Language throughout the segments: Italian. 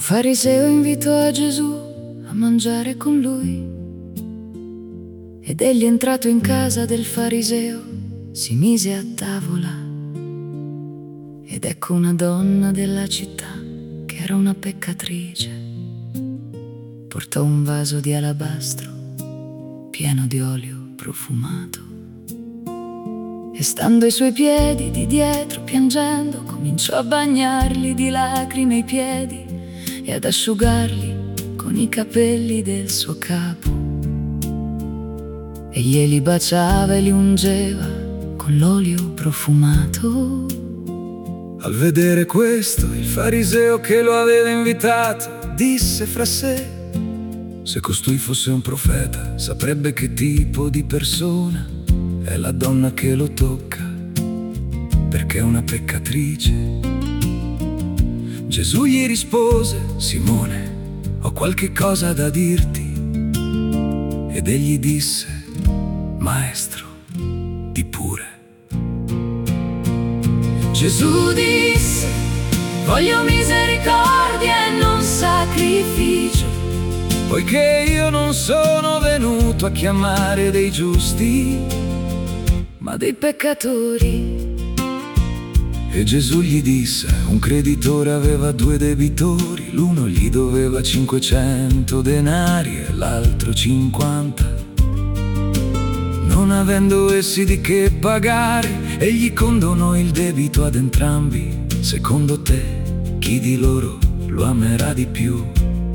fariseo invitò Gesù a mangiare con lui, ed egli, entrato in casa del fariseo, si mise a tavola. Ed ecco una donna della città, che era una peccatrice, portò un vaso di alabastro pieno di olio profumato, e stando ai suoi piedi di dietro, piangendo, cominciò a bagnarli di lacrime i piedi e ad asciugarli con i capelli del suo capo. E glieli baciava e li ungeva con l'olio profumato. Al vedere questo, il fariseo che lo aveva invitato disse fra sé: se costui fosse un profeta, saprebbe che tipo di persona è la donna che lo tocca, perché è una peccatrice. Gesù gli rispose: Simone, ho qualche cosa da dirti. Ed egli disse: Maestro, di pure. Gesù disse: voglio misericordia e non sacrificio, poiché io non sono venuto a chiamare dei giusti, ma dei peccatori. E Gesù gli disse: un creditore aveva 2 debitori, l'uno gli doveva 500 denari e l'altro 50. Non avendo essi di che pagare, egli condonò il debito ad entrambi. Secondo te, chi di loro lo amerà di più?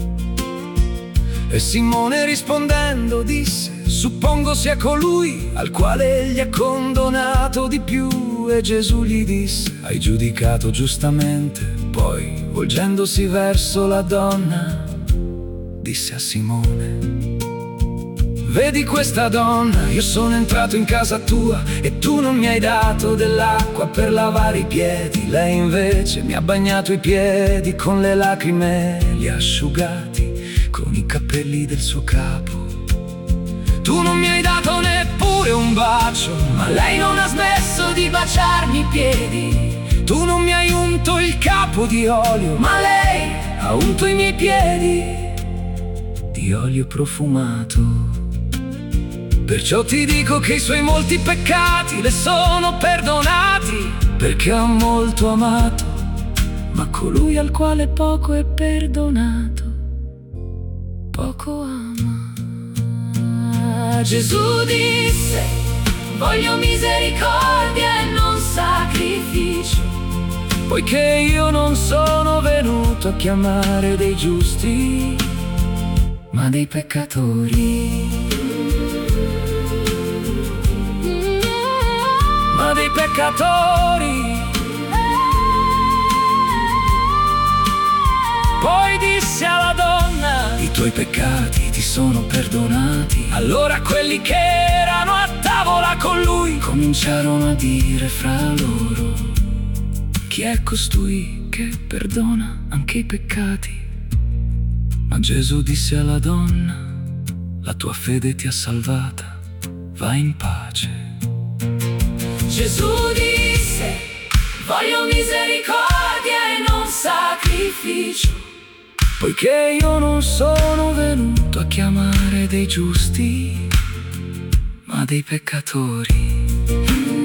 E Simone rispondendo disse: suppongo sia colui al quale egli ha condonato di più. E Gesù gli disse: hai giudicato giustamente. Poi, volgendosi verso la donna, disse a Simone: vedi questa donna? Io sono entrato in casa tua e tu non mi hai dato dell'acqua per lavare i piedi. Lei invece mi ha bagnato i piedi con le lacrime, li ha asciugati con i capelli del suo capo. Tu non mi hai dato neppure un bacio, ma lei non ha smesso di baciarmi i piedi. Tu non mi hai unto il capo di olio, ma lei ha unto i miei piedi di olio profumato. Perciò ti dico che i suoi molti peccati le sono perdonati, perché ha molto amato. Ma colui al quale poco è perdonato, poco ama. Gesù disse: voglio misericordia e non sacrificio, poiché io non sono venuto a chiamare dei giusti, ma dei peccatori. Ma dei peccatori. Poi disse alla donna: i tuoi peccati ti sono perdonati. Allora quelli che erano a tavola con lui cominciarono a dire fra loro: chi è costui che perdona anche i peccati? Ma Gesù disse alla donna: la tua fede ti ha salvata, vai in pace. Gesù disse: voglio misericordia e non sacrificio, poiché io non sono venuto a chiamare dei giusti, ma dei peccatori.